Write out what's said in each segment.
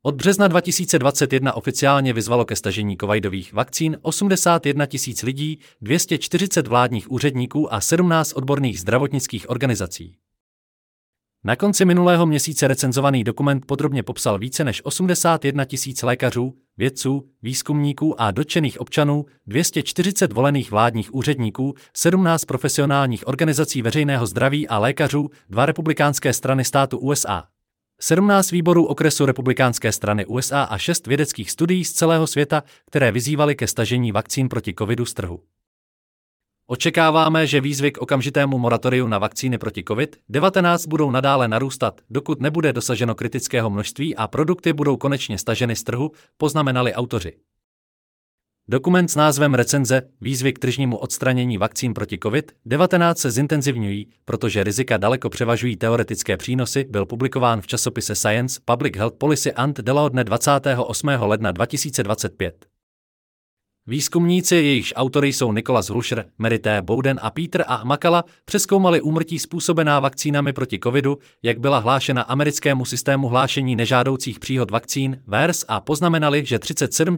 Od března 2021 oficiálně vyzvalo ke stažení covidových vakcín 81 000 lidí, 240 vládních úředníků a 17 odborných zdravotnických organizací. Na konci minulého měsíce recenzovaný dokument podrobně popsal více než 81 000 lékařů, vědců, výzkumníků a dotčených občanů, 240 volených vládních úředníků, 17 profesionálních organizací veřejného zdraví a lékařů, 2 republikánské strany státu USA, 17 výborů okresu republikánské strany USA a 6 vědeckých studií z celého světa, které vyzývaly ke stažení vakcín proti covidu z trhu. Očekáváme, že výzvy k okamžitému moratoriu na vakcíny proti COVID-19 budou nadále narůstat, dokud nebude dosaženo kritického množství a produkty budou konečně staženy z trhu, poznamenali autoři. Dokument s názvem Recenze Výzvy k tržnímu odstranění vakcín proti COVID-19 se zintenzivňují, protože rizika daleko převažují teoretické přínosy, byl publikován v časopise Science Public Health Policy and Law dne 28. ledna 2025. Výzkumníci, jejichž autory jsou Nicholas Hlusher, Mary T. Bowden a Peter A. McCullough, přezkoumali úmrtí způsobená vakcínami proti covidu, jak byla hlášena americkému systému hlášení nežádoucích příhod vakcín VAERS a poznamenali, že 37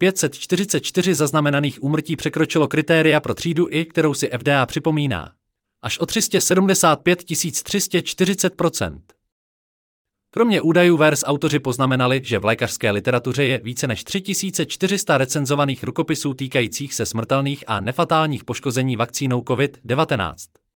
544 zaznamenaných úmrtí překročilo kritéria pro třídu I, kterou si FDA připomíná. Až o 375 340%. Kromě údajů VAERS autoři poznamenali, že v lékařské literatuře je více než 3400 recenzovaných rukopisů týkajících se smrtelných a nefatálních poškození vakcínou COVID-19.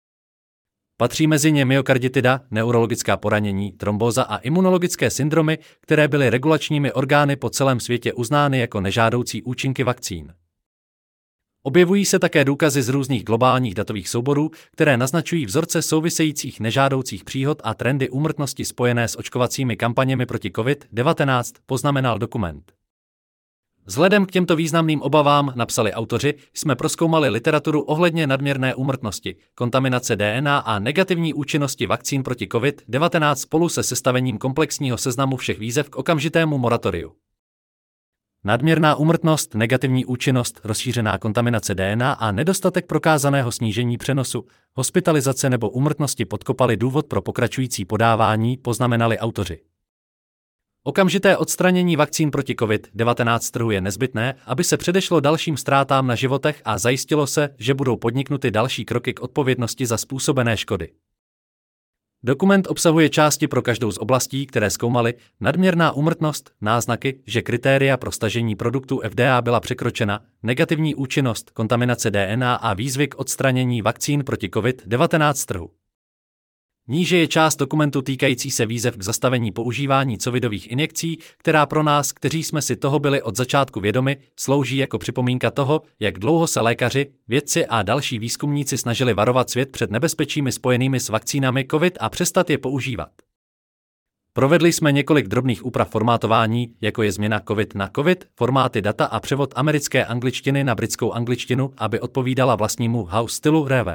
Patří mezi ně myokarditida, neurologická poranění, trombóza a imunologické syndromy, které byly regulačními orgány po celém světě uznány jako nežádoucí účinky vakcín. Objevují se také důkazy z různých globálních datových souborů, které naznačují vzorce souvisejících nežádoucích příhod a trendy úmrtnosti spojené s očkovacími kampaněmi proti COVID-19, poznamenal dokument. Vzhledem k těmto významným obavám, napsali autoři, jsme prozkoumali literaturu ohledně nadměrné úmrtnosti, kontaminace DNA a negativní účinnosti vakcín proti COVID-19 spolu se sestavením komplexního seznamu všech výzev k okamžitému moratoriu. Nadměrná úmrtnost, negativní účinnost, rozšířená kontaminace DNA a nedostatek prokázaného snížení přenosu, hospitalizace nebo úmrtnosti podkopaly důvod pro pokračující podávání, poznamenali autoři. Okamžité odstranění vakcín proti COVID-19 z trhu je nezbytné, aby se předešlo dalším ztrátám na životech a zajistilo se, že budou podniknuty další kroky k odpovědnosti za způsobené škody. Dokument obsahuje části pro každou z oblastí, které zkoumali, nadměrná úmrtnost, náznaky, že kritéria pro stažení produktů FDA byla překročena, negativní účinnost, kontaminace DNA a výzvy k odstranění vakcín proti COVID-19 z trhu. Níže je část dokumentu týkající se výzev k zastavení používání covidových injekcí, která pro nás, kteří jsme si toho byli od začátku vědomi, slouží jako připomínka toho, jak dlouho se lékaři, vědci a další výzkumníci snažili varovat svět před nebezpečími spojenými s vakcínami COVID a přestat je používat. Provedli jsme několik drobných úprav formátování, jako je změna COVID na COVID, formáty data a převod americké angličtiny na britskou angličtinu, aby odpovídala vlastnímu house stylu RV.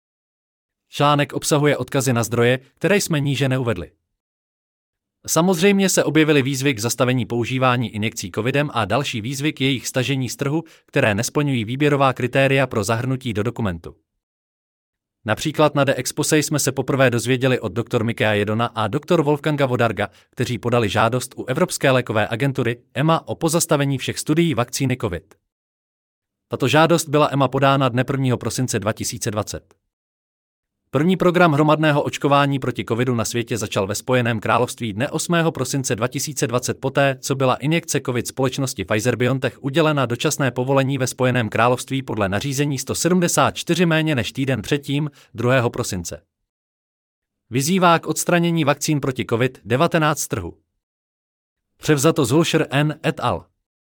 Článek obsahuje odkazy na zdroje, které jsme níže neuvedli. Samozřejmě se objevily výzvy k zastavení používání injekcí covidem a další výzvy k jejich stažení z trhu, které nesplňují výběrová kritéria pro zahrnutí do dokumentu. Například na The Expose jsme se poprvé dozvěděli od dr. Mikea Jedona a dr. Wolfganga Vodarga, kteří podali žádost u Evropské lékové agentury EMA o pozastavení všech studií vakcíny COVID. Tato žádost byla EMA podána dne 1. prosince 2020. První program hromadného očkování proti covidu na světě začal ve Spojeném království dne 8. prosince 2020 poté, co byla injekce COVID společnosti Pfizer-BioNTech udělena dočasné povolení ve Spojeném království podle nařízení 174 méně než týden předtím, 2. prosince. Vyzývá k odstranění vakcín proti COVID-19 z trhu. Převzato z Hlusher N. et al.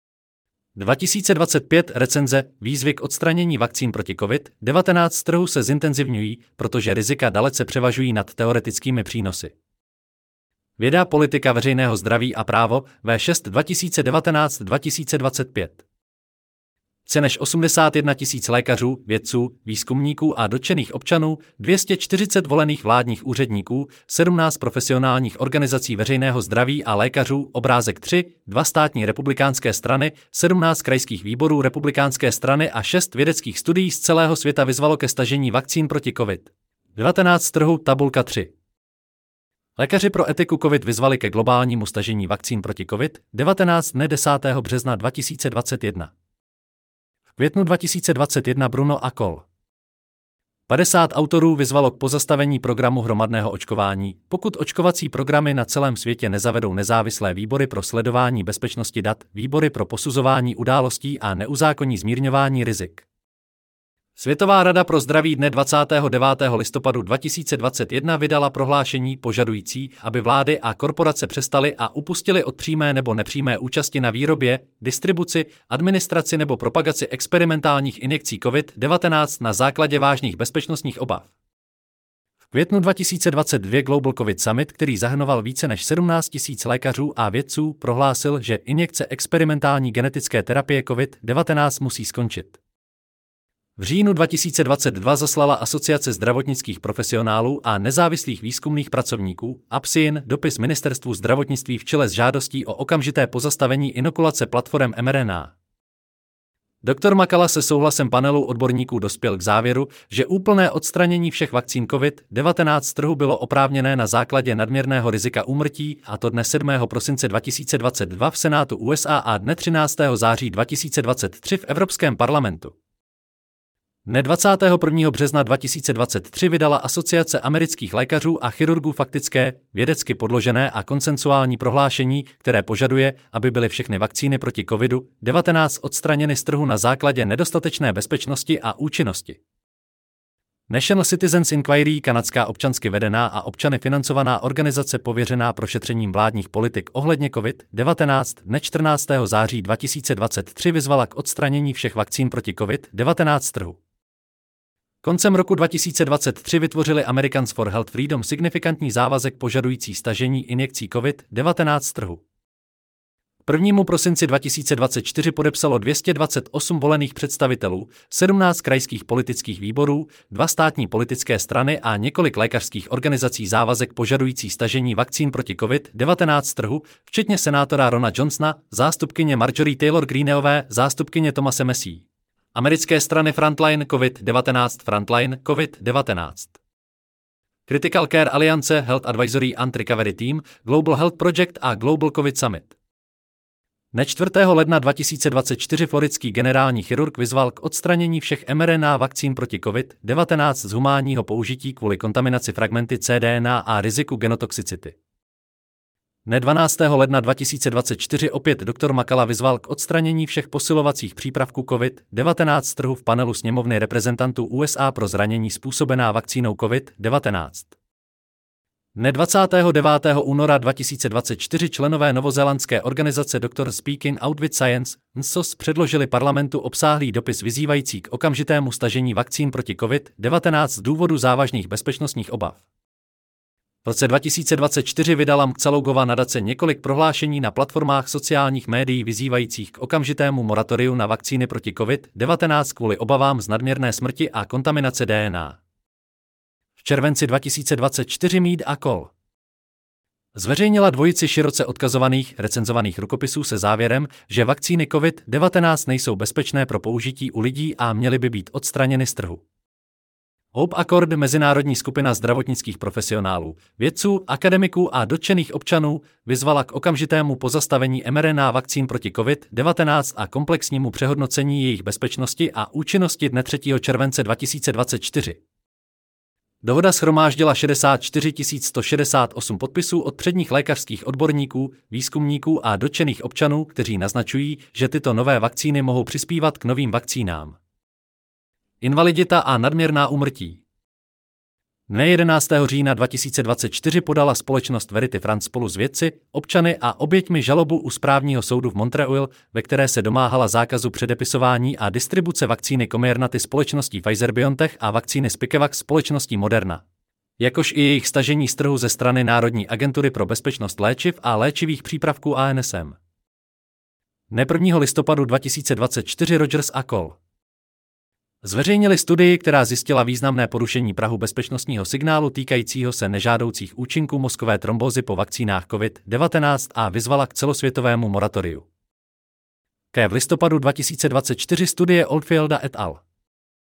2025 recenze Výzvy k odstranění vakcín proti COVID-19 z trhu se zintenzivňují, protože rizika dalece převažují nad teoretickými přínosy. Věda, politika veřejného zdraví a právo V6 2019-2025. Více než 81 000 lékařů, vědců, výzkumníků a dotčených občanů, 240 volených vládních úředníků, 17 profesionálních organizací veřejného zdraví a lékařů, obrázek 3, 2 státní republikánské strany, 17 krajských výborů republikánské strany a 6 vědeckých studií z celého světa vyzvalo ke stažení vakcín proti COVID-19 z trhu, tabulka 3. Lékaři pro etiku COVID vyzvali ke globálnímu stažení vakcín proti COVID-19 dne 10. března 2021. V květnu 2021 Bruno a kol. 50 autorů vyzvalo k pozastavení programu hromadného očkování, pokud očkovací programy na celém světě nezavedou nezávislé výbory pro sledování bezpečnosti dat, výbory pro posuzování událostí a neuzákonní zmírňování rizik. Světová rada pro zdraví dne 29. listopadu 2021 vydala prohlášení požadující, aby vlády a korporace přestaly a upustily od přímé nebo nepřímé účasti na výrobě, distribuci, administraci nebo propagaci experimentálních injekcí COVID-19 na základě vážných bezpečnostních obav. V květnu 2022 Global COVID Summit, který zahrnoval více než 17 000 lékařů a vědců, prohlásil, že injekce experimentální genetické terapie COVID-19 musí skončit. V říjnu 2022 zaslala Asociace zdravotnických profesionálů a nezávislých výzkumných pracovníků APSIN dopis Ministerstvu zdravotnictví v čele s žádostí o okamžité pozastavení inokulace platform mRNA. Dr. Makala se souhlasem panelu odborníků dospěl k závěru, že úplné odstranění všech vakcín COVID-19 z trhu bylo oprávněné na základě nadměrného rizika úmrtí, a to dne 7. prosince 2022 v Senátu USA a dne 13. září 2023 v Evropském parlamentu. Dne 21. března 2023 vydala Asociace amerických lékařů a chirurgů faktické, vědecky podložené a konsensuální prohlášení, které požaduje, aby byly všechny vakcíny proti COVID-19 odstraněny z trhu na základě nedostatečné bezpečnosti a účinnosti. National Citizens Inquiry, kanadská občansky vedená a občany financovaná organizace pověřená prošetřením vládních politik ohledně COVID-19, dne 14. září 2023 vyzvala k odstranění všech vakcín proti COVID-19 z trhu. Koncem roku 2023 vytvořili Americans for Health Freedom signifikantní závazek požadující stažení injekcí COVID-19 z trhu. K 1. prosinci 2024 podepsalo 228 volených představitelů, 17 krajských politických výborů, 2 státní politické strany a několik lékařských organizací závazek požadující stažení vakcín proti COVID-19 z trhu, včetně senátora Rona Johnsona, zástupkyně Marjorie Taylor Greeneové, zástupkyně Thomase Massey. Americké strany Frontline COVID-19 Critical Care Alliance, Health Advisory and Recovery Team, Global Health Project a Global COVID Summit. Dne 4. ledna 2024 floridský generální chirurg vyzval k odstranění všech mRNA vakcín proti COVID-19 z humánního použití kvůli kontaminaci fragmenty cDNA a riziku genotoxicity. Dne 12. ledna 2024 opět dr. Makala vyzval k odstranění všech posilovacích přípravků COVID-19 z trhu v panelu sněmovny reprezentantů USA pro zranění způsobená vakcínou COVID-19. Dne 29. února 2024 členové novozélandské organizace Dr. Speaking Out with Science (NSOS) předložili parlamentu obsáhlý dopis vyzývající k okamžitému stažení vakcín proti COVID-19 z důvodu závažných bezpečnostních obav. V roce 2024 vydala Mcalogova nadace několik prohlášení na platformách sociálních médií vyzývajících k okamžitému moratoriu na vakcíny proti COVID-19 kvůli obavám z nadměrné smrti a kontaminace DNA. V červenci 2024 Mead a kol. Zveřejnila dvojici široce odkazovaných, recenzovaných rukopisů se závěrem, že vakcíny COVID-19 nejsou bezpečné pro použití u lidí a měly by být odstraněny z trhu. Hope Accord, mezinárodní skupina zdravotnických profesionálů, vědců, akademiků a dotčených občanů, vyzvala k okamžitému pozastavení mRNA vakcín proti COVID-19 a komplexnímu přehodnocení jejich bezpečnosti a účinnosti dne 3. července 2024. Dohoda shromáždila 64 168 podpisů od předních lékařských odborníků, výzkumníků a dotčených občanů, kteří naznačují, že tyto nové vakcíny mohou přispívat k novým vakcínám. Invalidita a nadměrná úmrtí. Dne 11. října 2024 podala společnost Verity France spolu s vědci, občany a oběťmi žalobu u správního soudu v Montreal, ve které se domáhala zákazu předepisování a distribuce vakcíny Comirnaty společností Pfizer-BioNTech a vakcíny Spikevax společností Moderna, jakož i jejich stažení z trhu ze strany Národní agentury pro bezpečnost léčiv a léčivých přípravků ANSM. Dne 1. listopadu 2024 Rogers a kol. Zveřejnili studii, která zjistila významné porušení prahu bezpečnostního signálu týkajícího se nežádoucích účinků mozkové trombózy po vakcínách COVID-19 a vyzvala k celosvětovému moratoriu. V listopadu 2024 studie Oldfielda et al.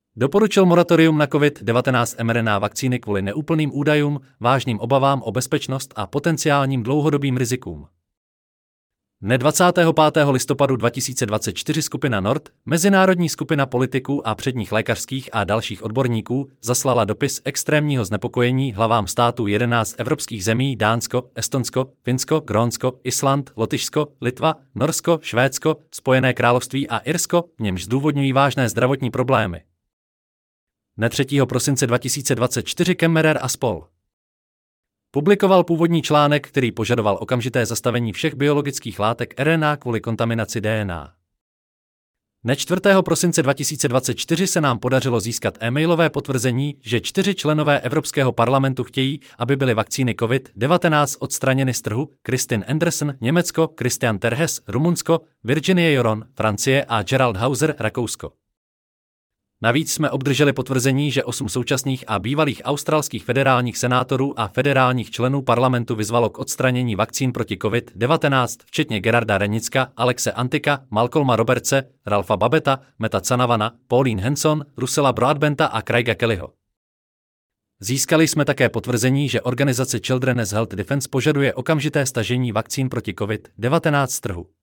Doporučil moratorium na COVID-19 mRNA vakcíny kvůli neúplným údajům, vážným obavám o bezpečnost a potenciálním dlouhodobým rizikům. Dne 25. listopadu 2024 skupina NORD, mezinárodní skupina politiků a předních lékařských a dalších odborníků, zaslala dopis extrémního znepokojení hlavám států 11 evropských zemí Dánsko, Estonsko, Finsko, Grónsko, Island, Lotyšsko, Litva, Norsko, Švédsko, Spojené království a Irsko, v němž zdůvodňují vážné zdravotní problémy. Dne 3. prosince 2024 Kemmerer a spol. publikoval původní článek, který požadoval okamžité zastavení všech biologických látek RNA kvůli kontaminaci DNA. Dne 4. prosince 2024 se nám podařilo získat e-mailové potvrzení, že 4 členové Evropského parlamentu chtějí, aby byly vakcíny COVID-19 odstraněny z trhu: Kristin Anderson, Německo, Christian Terhes, Rumunsko, Virginie Joron, Francie a Gerald Hauser, Rakousko. Navíc jsme obdrželi potvrzení, že 8 současných a bývalých australských federálních senátorů a federálních členů parlamentu vyzvalo k odstranění vakcín proti COVID-19, včetně Gerarda Renicka, Alexe Antika, Malcolma Robertse, Ralfa Babeta, Meta Canavana, Pauline Hanson, Russella Broadbenta a Craiga Kellyho. Získali jsme také potvrzení, že organizace Children's Health Defense požaduje okamžité stažení vakcín proti COVID-19 z trhu.